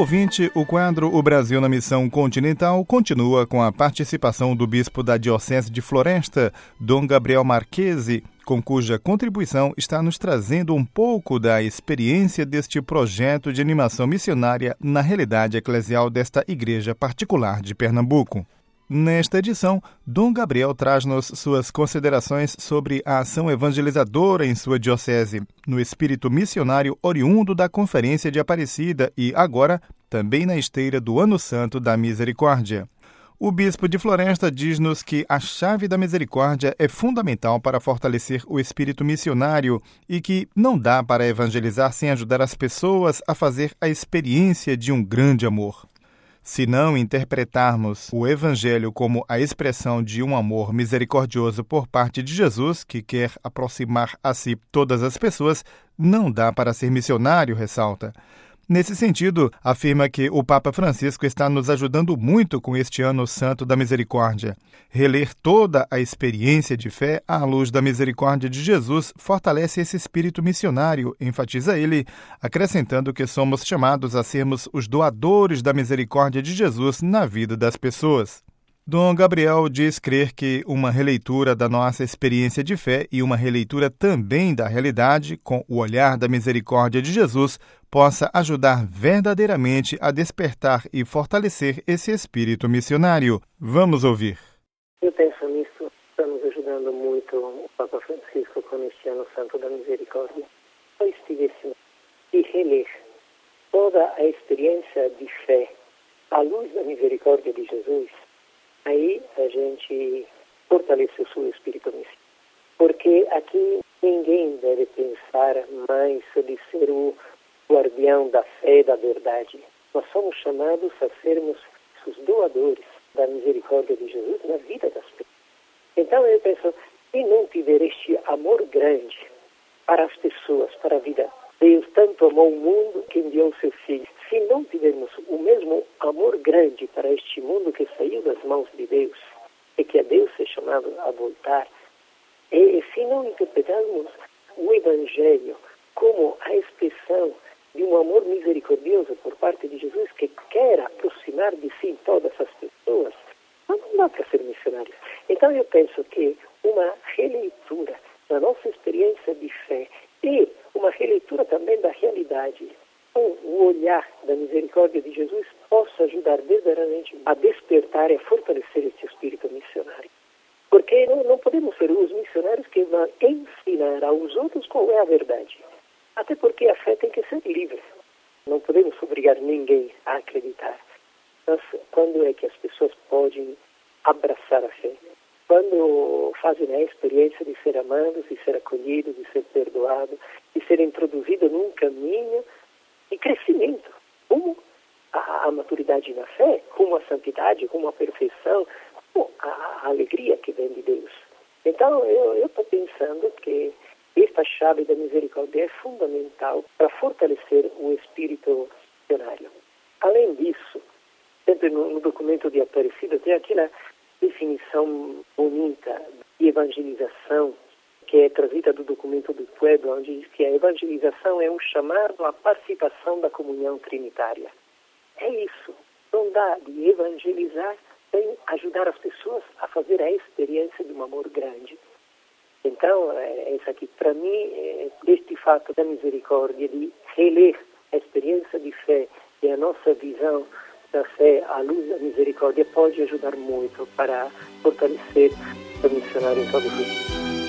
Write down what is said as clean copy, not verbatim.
ouvinte, o quadro O Brasil na Missão Continental continua com a participação do bispo da Diocese de Floresta, Dom Gabriel Marchesi, com cuja contribuição está nos trazendo um pouco da experiência deste projeto de animação missionária na realidade eclesial desta igreja particular de Pernambuco. Nesta edição, Dom Gabriel traz-nos suas considerações sobre a ação evangelizadora em sua diocese, no espírito missionário oriundo da Conferência de Aparecida e, agora, também na esteira do Ano Santo da Misericórdia. O bispo de Floresta diz-nos que a chave da misericórdia é fundamental para fortalecer o espírito missionário e que não dá para evangelizar sem ajudar as pessoas a fazer a experiência de um grande amor. Se não interpretarmos o Evangelho como a expressão de um amor misericordioso por parte de Jesus, que quer aproximar a si todas as pessoas, não dá para ser missionário, ressalta. Nesse sentido, afirma que o Papa Francisco está nos ajudando muito com este Ano Santo da Misericórdia. Reler toda a experiência de fé à luz da misericórdia de Jesus fortalece esse espírito missionário, enfatiza ele, acrescentando que somos chamados a sermos os doadores da misericórdia de Jesus na vida das pessoas. Dom Gabriel diz crer que uma releitura da nossa experiência de fé e uma releitura também da realidade, com o olhar da misericórdia de Jesus, possa ajudar verdadeiramente a despertar e fortalecer esse espírito missionário. Vamos ouvir. Eu penso nisso, está nos ajudando muito o Papa Francisco com este Ano Santo da Misericórdia. Se estivéssemos de reler toda a experiência de fé à luz da misericórdia de Jesus, aí a gente fortalece o seu espírito missionário. Porque aqui ninguém deve pensar mais de ser o guardião da fé e da verdade. Nós somos chamados a sermos os doadores da misericórdia de Jesus na vida das pessoas. Então eu penso, se não tiver este amor grande para as pessoas, para a vida, Deus tanto amou o mundo que enviou o seu Filho. Se não tivermos o mesmo amor grande para este mundo que saiu das mãos de Deus, e que a Deus é chamado a voltar, e se não interpretarmos o Evangelho como a expressão de um amor misericordioso por parte de Jesus que quer aproximar de si todas as pessoas, não dá para ser missionários. Então eu penso que uma releitura da nossa experiência de fé e uma releitura também da realidade, com o olhar da misericórdia de Jesus, possa ajudar verdadeiramente a despertar e a fortalecer esse espírito missionário. Porque não podemos ser os missionários que vão ensinar aos outros qual é a verdade. Até porque a fé tem que ser livre. Não podemos obrigar ninguém a acreditar. Mas quando é que as pessoas podem abraçar a fé? Quando fazem a experiência de ser amados, de ser acolhidos, de ser perdoados, de ser introduzidos num caminho de crescimento, como a maturidade na fé, como a santidade, como a perfeição, como a alegria que vem de Deus. Então, eu estou pensando que esta chave da misericórdia é fundamental para fortalecer o espírito missionário. Além disso, sempre no documento de Aparecida tem aquela definição bonita de evangelização, que é trazida do documento do Pueblo, onde diz que a evangelização é um chamado à participação da comunhão trinitária. É isso. Não dá de evangelizar sem ajudar as pessoas a fazer a experiência de um amor grande. Então, isso aqui, para mim, este fato da misericórdia, de reler a experiência de fé e a nossa visão da fé à luz da misericórdia, pode ajudar muito para fortalecer o missionário em todo o mundo.